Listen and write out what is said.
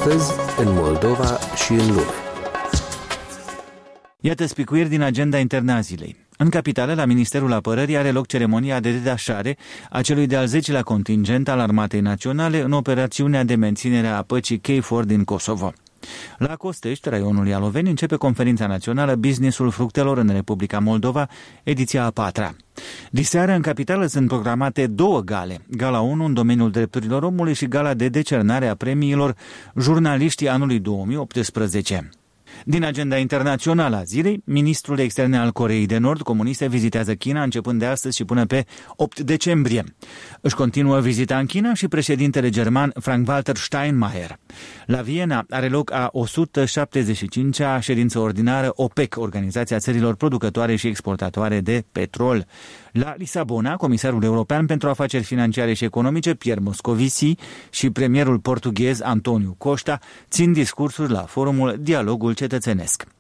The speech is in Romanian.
Astăzi, în Moldova și în lume. Iată spicuiri din agenda internă a zilei. În capitală, la Ministerul Apărării, are loc ceremonia de detașare a celui de-al 10-lea contingent al Armatei Naționale în operațiunea de menținere a păcii KFOR din Kosovo. La Costești, raionul Ialoveni, începe conferința națională Businessul fructelor în Republica Moldova, ediția a 4-a. Diseară, în capitală, sunt programate 2 gale. Gala 1 în domeniul drepturilor omului și gala de decernare a premiilor Jurnaliștii anului 2018. Din agenda internațională a zilei, ministrul de externe al Coreei de Nord comuniste vizitează China începând de astăzi și până pe 8 decembrie. Își continuă vizita în China și președintele german Frank-Walter Steinmeier. La Viena are loc a 175-a ședință ordinară OPEC, Organizația Țărilor Producătoare și Exportatoare de Petrol. La Lisabona, comisarul european pentru afaceri financiare și economice Pierre Moscovici și premierul portughez António Costa țin discursuri la forumul Dialogul Cetățenesc.